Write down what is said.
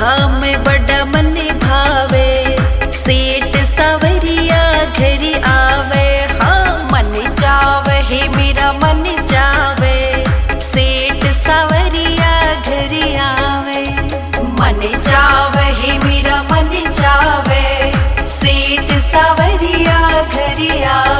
धाम बड़ा मन भावे, सेठ सावरिया घरी आवे। हाँ मन जावे हे मेरा मन जावे, सेठ सावरिया घरी आवे। मन जावे हे मेरा मन जावे, सेठ सावरिया घरी आवे।